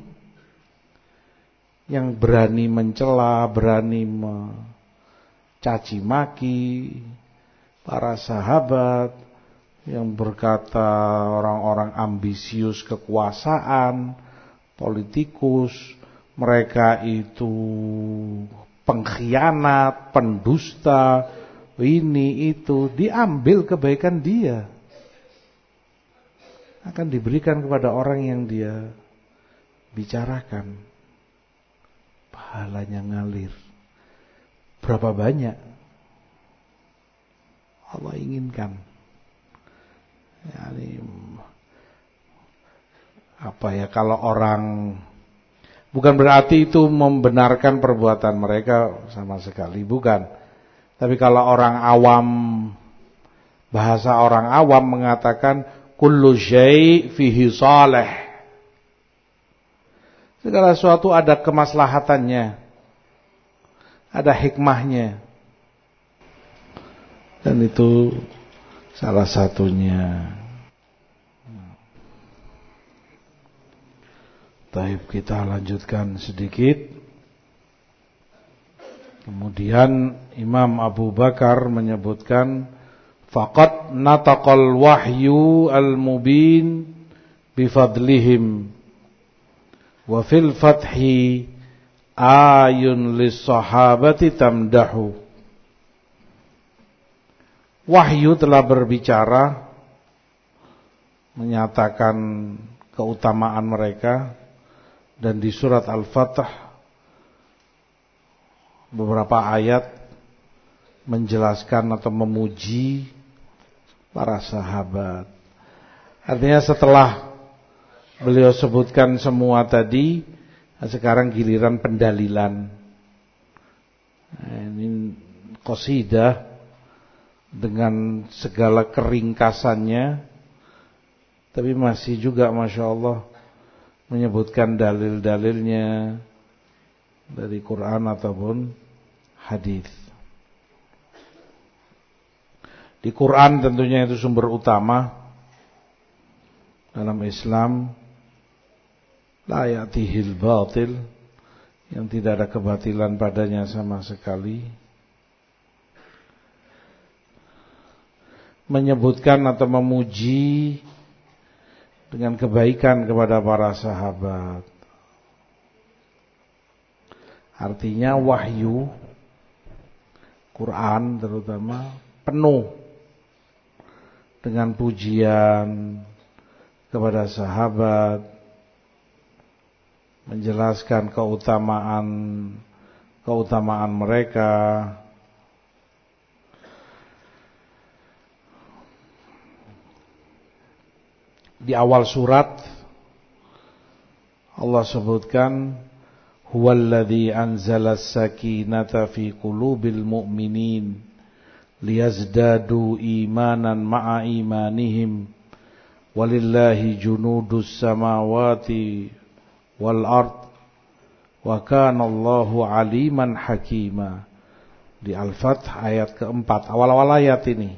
yang berani mencela, berani mencaci maki para sahabat, yang berkata orang-orang ambisius kekuasaan, politikus, mereka itu pengkhianat, pendusta, ini itu, diambil kebaikan dia, akan diberikan kepada orang yang dia bicarakan, pahalanya ngalir. Berapa banyak Allah inginkan. Yani, kalau orang, bukan berarti itu membenarkan perbuatan mereka sama sekali, bukan. Tapi kalau orang awam, bahasa orang awam mengatakan kullu syai' fihi salih. Segala sesuatu ada kemaslahatannya, ada hikmahnya. Dan itu salah satunya. Baik, kita lanjutkan sedikit. Kemudian Imam Abu Bakar menyebutkan faqad nataqal wahyu al-mubin bifadlihim wa fil fathi ayun lis-sahabati tamdahu. Wahyu telah berbicara menyatakan keutamaan mereka, dan di surat Al-Fath beberapa ayat menjelaskan atau memuji para sahabat. Artinya setelah beliau sebutkan semua tadi, sekarang giliran pendalilan. Ini qasidah dengan segala keringkasannya, tapi masih juga Masya Allah menyebutkan dalil-dalilnya dari Quran ataupun hadis. Di Quran tentunya itu sumber utama dalam Islam. La ya'tihil batil, yang tidak ada kebatilan padanya sama sekali. Menyebutkan atau memuji dengan kebaikan kepada para sahabat. Artinya wahyu Quran terutama penuh dengan pujian kepada sahabat, menjelaskan keutamaan mereka. Di awal surat Allah sebutkan huwallazi anzalas sakinata fi qulubil mu'minin liyazdadu imanan ma'a imanihim walillahi junudus samawati wal ard wa kana Allahu aliman hakima. Di Al-Fath ayat keempat, awal-awal ayat ini.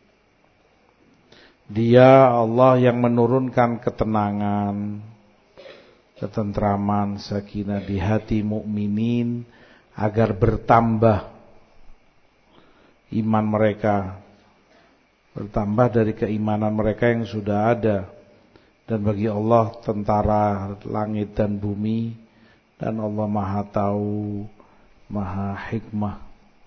Dia Allah yang menurunkan ketenangan, ketentraman, sakinah di hati mukminin agar bertambah iman mereka, bertambah dari keimanan mereka yang sudah ada. Dan bagi Allah tentara langit dan bumi, dan Allah Maha Tahu, Maha Hikmah.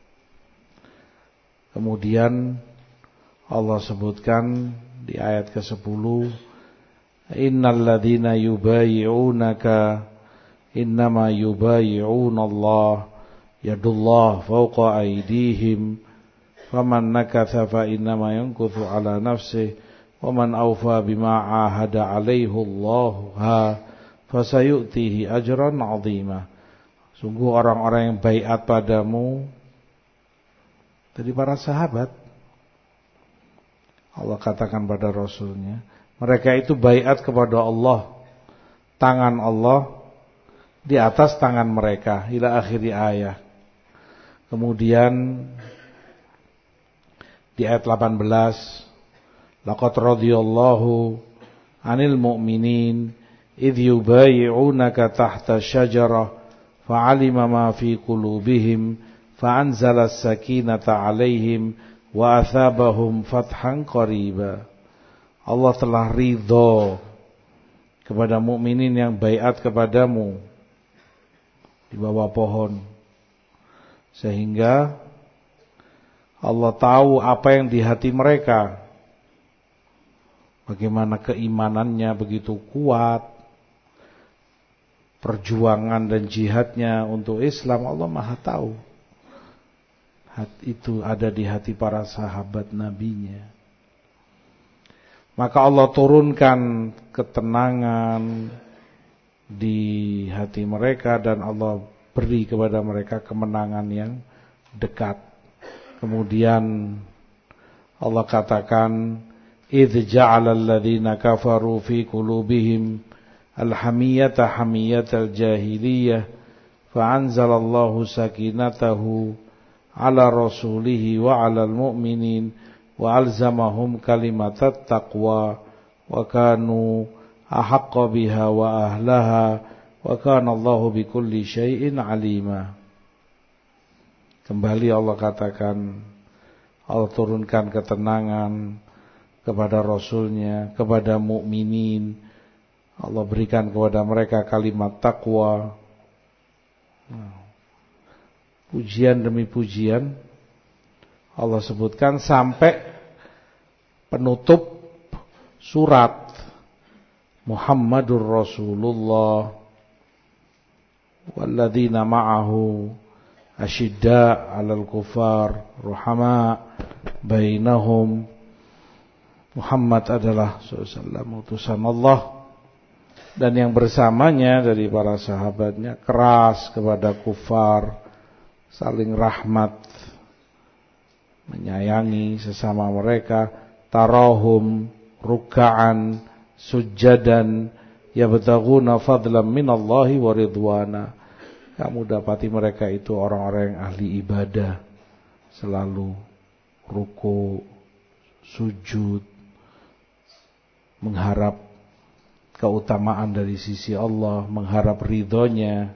Kemudian Allah sebutkan di ayat ke-10, innal ladzina yubayyi'unaka innama yubayyi'unallaha yadullah fawqa aydihim faman nakatha fa innama yankuthu ala nafsihi waman awfa bima 'ahada 'alaihi Allah fasayu'tihi ajran 'azima. Sungguh orang-orang yang baiat padamu dari para sahabat, Allah katakan pada Rasulnya, mereka itu baiat kepada Allah, tangan Allah di atas tangan mereka, ila akhiri ayat. Kemudian di ayat 18, laqad radiyallahu 'anil mu'minin idh yubayyi'unaka tahta syajarah fa'alima ma fi qulubihim fa'anzala as-sakinata 'alaihim wa athabahum fathan qariba. Allah telah ridho kepada mukminin yang baiat kepadamu di bawah pohon, sehingga Allah tahu apa yang di hati mereka, bagaimana keimanannya begitu kuat, perjuangan dan jihadnya untuk Islam. Allah Maha tahu. Itu ada di hati para sahabat nabinya. Maka Allah turunkan ketenangan di hati mereka dan Allah beri kepada mereka kemenangan yang dekat. Kemudian Allah katakan, "Idz ja'ala alladziina kafaru fi qulubihim al-hamiyata hamiyatal jahiliyah fa'anzalallahu sakinatahu 'ala rasulihi wa 'alal mu'minin wa alzamahum kalimatat taqwa wa kanu ahaqqa biha wa ahlaha wa kana Allahu bikulli syai'in 'alima." Kembali Allah katakan, Allah turunkan ketenangan kepada Rasulnya, kepada mukminin. Allah berikan kepada mereka kalimat takwa. Pujian demi pujian Allah sebutkan sampai penutup surat, Muhammadur Rasulullah walladzina ma'ahu asyidda 'alal kufar ruhama bainahum. Muhammad adalah sallallahu utusan Allah dan yang bersamanya dari para sahabatnya keras kepada kufar, saling rahmat, menyayangi sesama mereka. Tarahum ruk'an sujjadan yabtaghuna fadlan minallahi wa ridwana. Kamu dapati mereka itu orang-orang yang ahli ibadah, selalu ruku, sujud, mengharap keutamaan dari sisi Allah, mengharap ridhonya.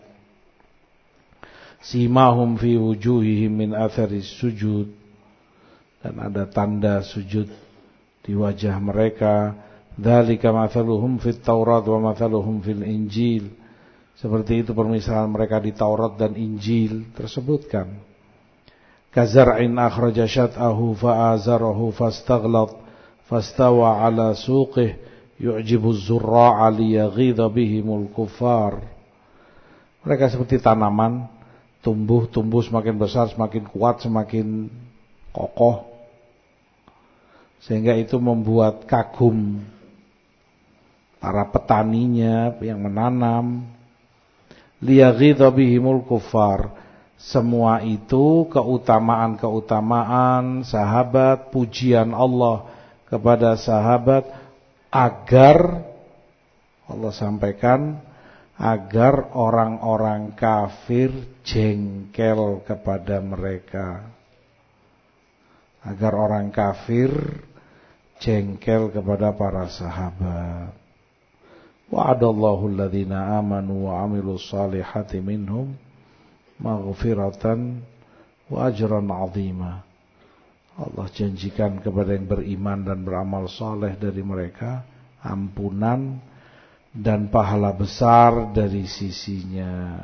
Simahum fi wujuhihim min atharis sujud, dan ada tanda sujud di wajah mereka. Dzalika mathaluhum fit Taurat wa mathaluhum fil Injil. Seperti itu permisalan mereka di Taurat dan Injil tersebutkan. Kazar'in akhraja syat'ahu fa'azarahu fastaghlad fastawa ala suqih yu'jibu az-zurra'a liyaghidha bihimul kuffar. Mereka seperti tanaman, tumbuh semakin besar, semakin kuat, semakin kokoh, sehingga itu membuat kagum para petaninya yang menanam. Liyaghidha bihimul kuffar. Semua itu keutamaan-keutamaan sahabat, pujian Allah kepada sahabat, agar Allah sampaikan, agar orang-orang kafir jengkel kepada mereka. Agar orang kafir jengkel kepada para sahabat. Wa'adallahu alladhina amanu wa 'amilus salihati minhum maghfiratan wa ajran 'azima. Allah janjikan kepada yang beriman dan beramal saleh dari mereka ampunan dan pahala besar dari sisinya.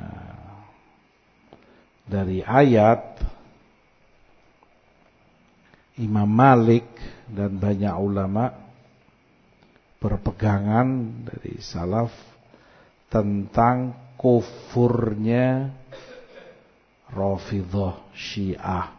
Dari ayat, Imam Malik dan banyak ulama berpegangan dari salaf tentang kufurnya Rafidhah Syiah.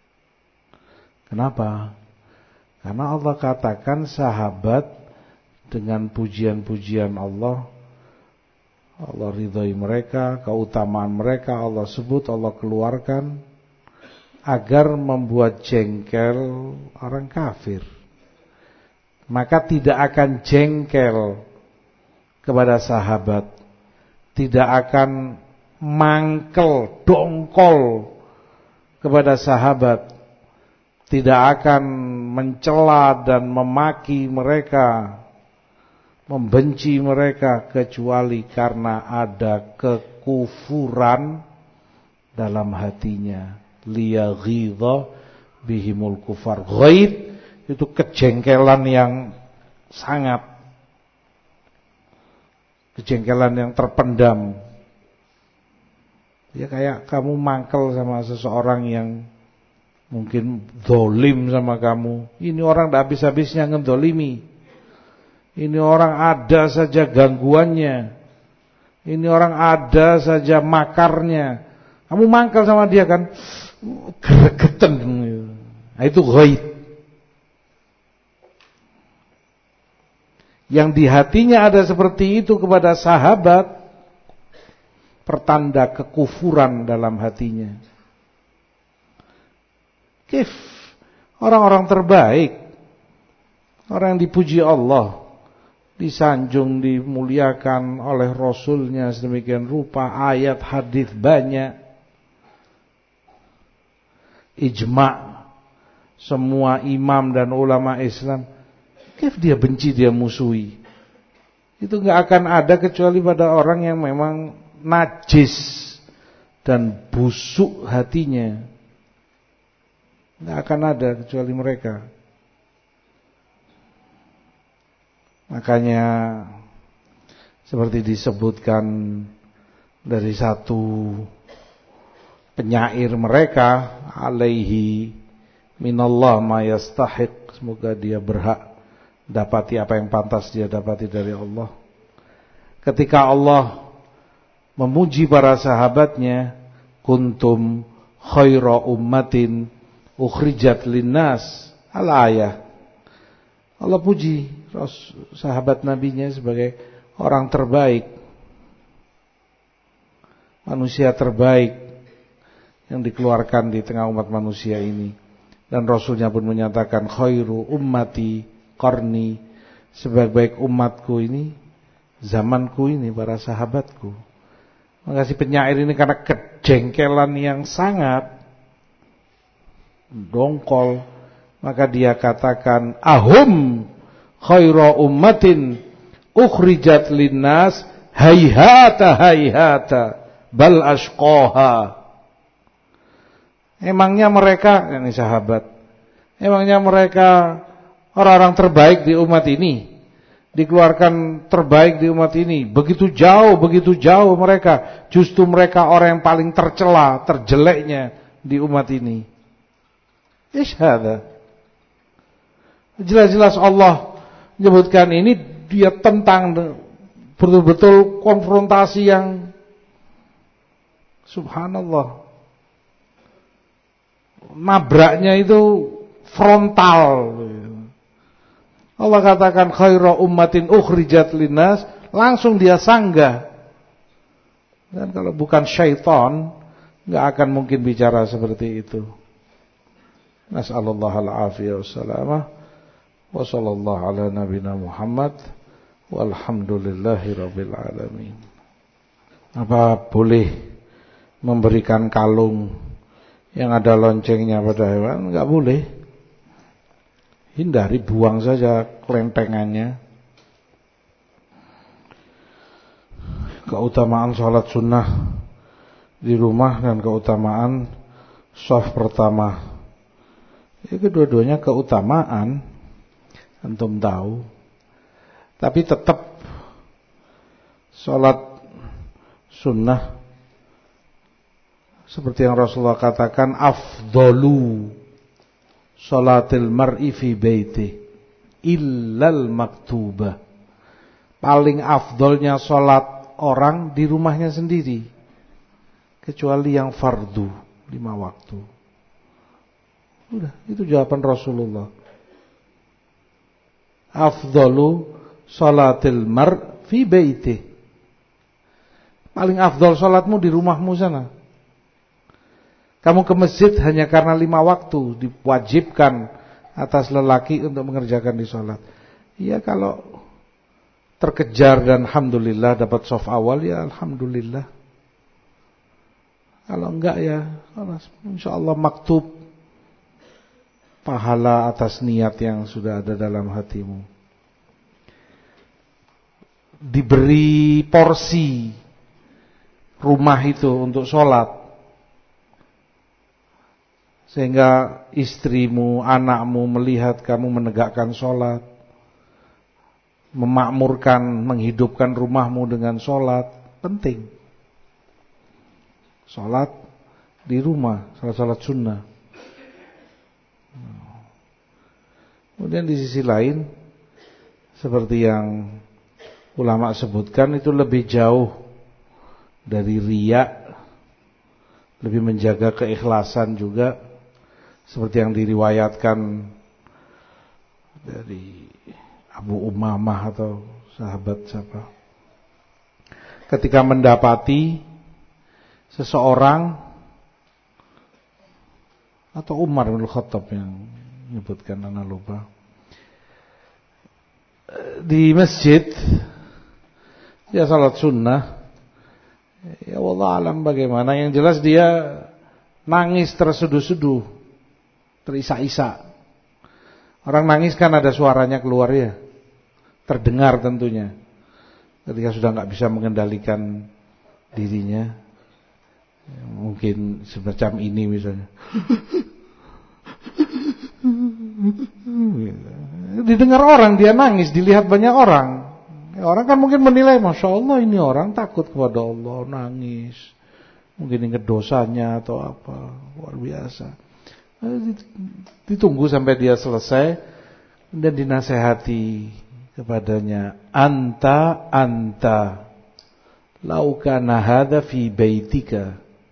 Kenapa? Karena Allah katakan sahabat dengan pujian-pujian Allah ridhai mereka, keutamaan mereka Allah sebut, Allah keluarkan agar membuat jengkel orang kafir. Maka tidak akan jengkel kepada sahabat, tidak akan mangkel, dongkol kepada sahabat, tidak akan mencela dan memaki mereka, membenci mereka, kecuali karena ada kekufuran dalam hatinya. Liyaghidha bihimul kufar. Ghaid itu kejengkelan yang sangat, kejengkelan yang terpendam. Ya kayak kamu mangkel sama seseorang yang mungkin dolim sama kamu. Ini orang tidak habis-habisnya ngedolimi. Ini orang ada saja gangguannya. Ini orang ada saja makarnya. Kamu mangkel sama dia kan, gregetan. Nah, itu ghaid. yang di hatinya ada seperti itu kepada sahabat, pertanda kekufuran dalam hatinya. Kif orang-orang terbaik, orang yang dipuji Allah, disanjung, dimuliakan oleh Rasulnya sedemikian rupa, ayat hadis banyak, ijma' semua imam dan ulama Islam, kif dia benci, dia musuhi. Itu gak akan ada kecuali pada orang yang memang najis dan busuk hatinya. Gak akan ada kecuali mereka. Makanya seperti disebutkan dari satu penyair mereka, alaihi minallah ma yastahiq, semoga dia berhak dapati apa yang pantas dia dapati dari Allah. Ketika Allah memuji para sahabatnya, kuntum khaira ummatin ukhrijat linnas, al-ayah. Allah puji sahabat nabinya sebagai orang terbaik, manusia terbaik yang dikeluarkan di tengah umat manusia ini. Dan Rasulnya pun menyatakan khairu ummati qarni, sebaik-baik umatku ini zamanku ini, para sahabatku. Maka si penyair ini karena kejengkelan yang sangat dongkol, maka dia katakan ahum khairu ummatin ukhrijat linnas hayhata hayhata bal ashqaha. Emangnya mereka, ini sahabat, emangnya mereka orang-orang terbaik di umat ini, dikeluarkan terbaik di umat ini, begitu jauh mereka, justru mereka orang yang paling tercela, terjeleknya di umat ini. Isyhada. Jelas-jelas Allah menyebutkan ini, dia tentang betul-betul konfrontasi yang subhanallah, nabraknya itu frontal. Allah katakan khairu ummatin ukhrijat linnas, langsung dia sanggah. Dan kalau bukan syaitan, enggak akan mungkin bicara seperti itu. Nas'alullah al-afiyah wassalamah. Wa sallallahu ala nabina Muhammad walhamdulillahi rabbil alamin. Apa boleh memberikan kalung yang ada loncengnya pada hewan? Enggak boleh. Hindari, buang saja kelentengannya. Keutamaan sholat sunnah di rumah dan keutamaan shaf pertama. Ya, kedua-duanya keutamaan, antum tahu. Tapi tetap sholat sunnah seperti yang Rasulullah katakan, afdalu sholatil mar'i fi baiti illal maktubah. Paling afdolnya sholat orang di rumahnya sendiri, kecuali yang fardu 5 waktu. Udah, itu jawaban Rasulullah. Afdalu sholatil mar' fi baiti. Paling afdol sholatmu di rumahmu sana. Kamu ke masjid hanya karena 5 waktu diwajibkan atas lelaki untuk mengerjakan di sholat. Ya kalau terkejar dan alhamdulillah dapat shaf awal, ya alhamdulillah. Kalau enggak ya insyaallah maktub pahala atas niat yang sudah ada dalam hatimu. Diberi porsi rumah itu untuk sholat, sehingga istrimu, anakmu melihat kamu menegakkan sholat, memakmurkan, menghidupkan rumahmu dengan sholat. Penting sholat di rumah, sholat sunnah. Kemudian di sisi lain, seperti yang ulama sebutkan, itu lebih jauh dari riya, lebih menjaga keikhlasan juga, seperti yang diriwayatkan dari Abu Umamah atau sahabat siapa, ketika mendapati seseorang, atau Umar bin Khattab yang menyebutkan, anak lupa, di masjid dia salat sunnah, ya wallah alam bagaimana, yang jelas dia nangis terseduh-seduh, terisak-isak. Orang nangis kan ada suaranya keluar ya, terdengar tentunya. Ketika sudah nggak bisa mengendalikan dirinya, mungkin semacam ini misalnya, didengar orang dia nangis, dilihat banyak orang. Orang kan mungkin menilai, Masya Allah ini orang takut kepada Allah, nangis, mungkin ingat dosanya atau apa, luar biasa. Ditunggu sampai dia selesai dan dinasehati kepadanya, anta lau kana hadza fi baitika,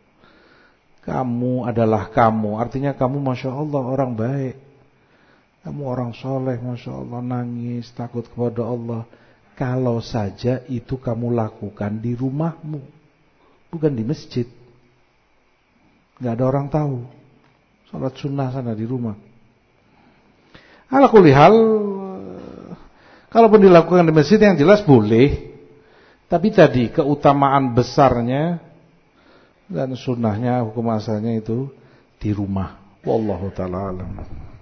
kamu adalah kamu, artinya kamu Masya Allah orang baik, kamu orang soleh, Masya Allah, nangis takut kepada Allah, kalau saja itu kamu lakukan di rumahmu, bukan di masjid, gak ada orang tahu, salat sunnah sana di rumah. Ala kulli hal, kalaupun dilakukan di masjid yang jelas boleh, tapi tadi keutamaan besarnya dan sunnahnya, hukum asalnya itu di rumah. Wallahu ta'ala alam.